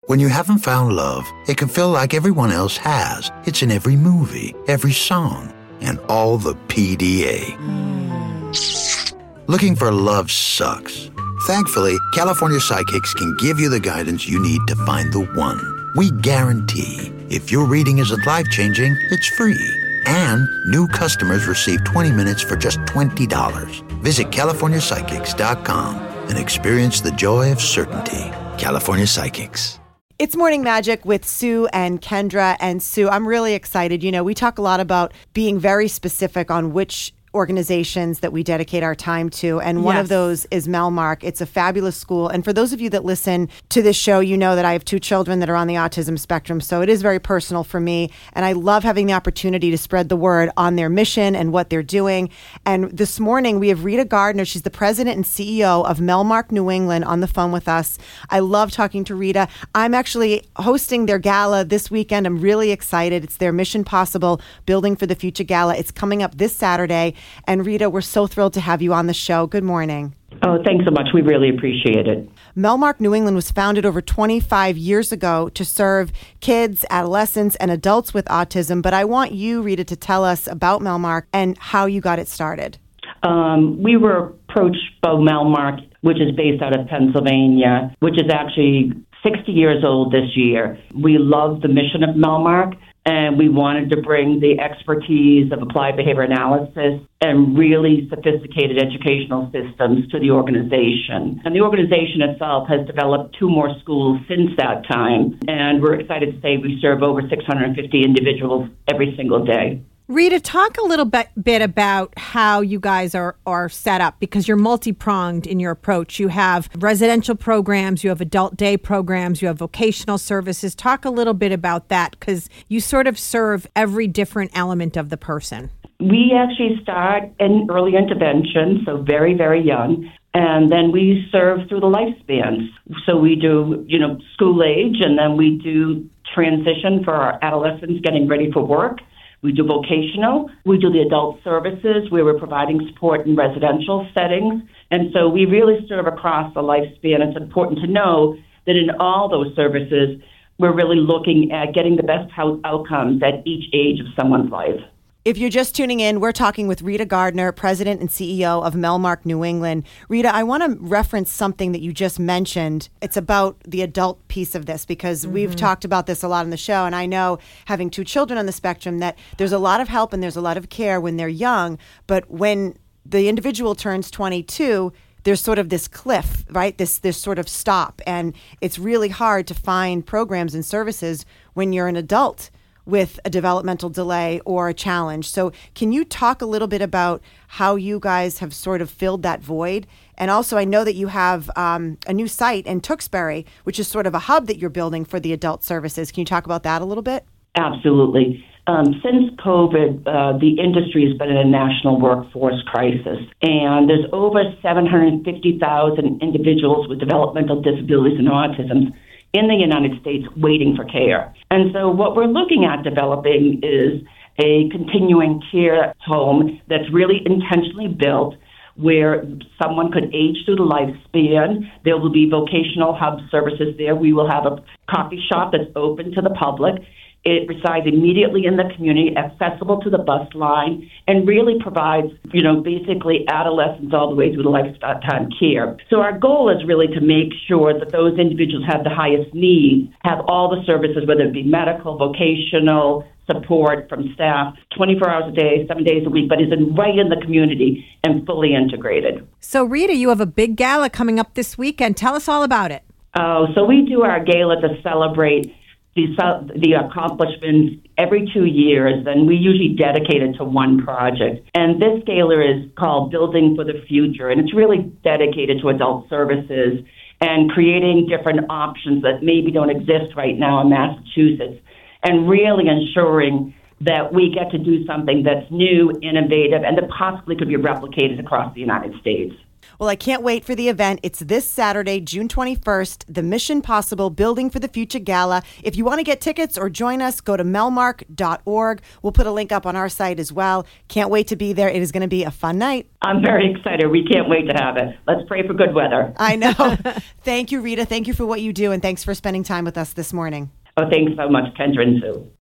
When you haven't found love, it can feel like everyone else has. It's in every movie, every song, and all the PDA. Looking for love sucks. Thankfully, California Psychics can give you the guidance you need to find the one. We guarantee if your reading isn't life-changing, it's free. And new customers receive 20 minutes for just $20. Visit CaliforniaPsychics.com and experience the joy of certainty. California Psychics. It's Morning Magic with Sue and Kendra. And Sue, I'm really excited. You know, we talk a lot about being very specific on which organizations that we dedicate our time to. And one of those is Melmark. It's a fabulous school. And for those of you that listen to this show, you know that I have 2 children that are on the autism spectrum. So it is very personal for me. And I love having the opportunity to spread the word on their mission and what they're doing. And this morning we have Rita Gardner. She's the president and CEO of Melmark New England on the phone with us. I love talking to Rita. I'm actually hosting their gala this weekend. I'm really excited. It's their Mission Possible Building for the Future Gala. It's coming up this Saturday. And Rita, we're so thrilled to have you on the show. Good morning. Oh, thanks so much. We really appreciate it. Melmark New England was founded over 25 years ago to serve kids, adolescents, and adults with autism. But I want you, Rita, to tell us about Melmark and how you got it started. We were approached by Melmark, which is based out of Pennsylvania, which is actually 60 years old this year. We love the mission of Melmark, and we wanted to bring the expertise of applied behavior analysis and really sophisticated educational systems to the organization. And the organization itself has developed 2 more schools since that time, and we're excited to say we serve over 650 individuals every single day. Rita, talk a little bit about how you guys are set up, because you're multi-pronged in your approach. You have residential programs, you have adult day programs, you have vocational services. Talk a little bit about that, because you sort of serve every different element of the person. We actually start in early intervention, so very, very young. And then we serve through the lifespans. So we do, school age, and then we do transition for our adolescents getting ready for work. We do vocational. We do the adult services where we're providing support in residential settings. And so we really serve across the lifespan. It's important to know that in all those services, we're really looking at getting the best outcomes at each age of someone's life. If you're just tuning in, we're talking with Rita Gardner, President and CEO of Melmark New England. Rita, I want to reference something that you just mentioned. It's about the adult piece of this, because we've talked about this a lot on the show. And I know, having 2 children on the spectrum, that there's a lot of help and there's a lot of care when they're young. But when the individual turns 22, there's sort of this cliff, right? This sort of stop. And it's really hard to find programs and services when you're an adult with a developmental delay or a challenge. So can you talk a little bit about how you guys have sort of filled that void? And also, I know that you have a new site in Tewksbury, which is sort of a hub that you're building for the adult services. Can you talk about that a little bit? Absolutely. Since COVID, the industry has been in a national workforce crisis, and there's over 750,000 individuals with developmental disabilities and autism in the United States waiting for care. And so what we're looking at developing is a continuing care home that's really intentionally built where someone could age through the lifespan. There will be vocational hub services there. We will have a coffee shop that's open to the public. It resides immediately in the community, accessible to the bus line, and really provides, basically adolescents all the way through the lifetime care. So our goal is really to make sure that those individuals have the highest needs, have all the services, whether it be medical, vocational, support from staff, 24 hours a day, 7 days a week, but is right in the community and fully integrated. So Rita, you have a big gala coming up this weekend. Tell us all about it. So we do our gala to celebrate the accomplishments every 2 years, and we usually dedicate it to one project. And this gala is called Building for the Future, and it's really dedicated to adult services and creating different options that maybe don't exist right now in Massachusetts, and really ensuring that we get to do something that's new, innovative, and that possibly could be replicated across the United States. Well, I can't wait for the event. It's this Saturday, June 21st, the Mission Possible Building for the Future Gala. If you want to get tickets or join us, go to melmark.org. We'll put a link up on our site as well. Can't wait to be there. It is going to be a fun night. I'm very excited. We can't wait to have it. Let's pray for good weather. I know. Thank you, Rita. Thank you for what you do, and thanks for spending time with us this morning. Oh, thanks so much, Kendra and Sue.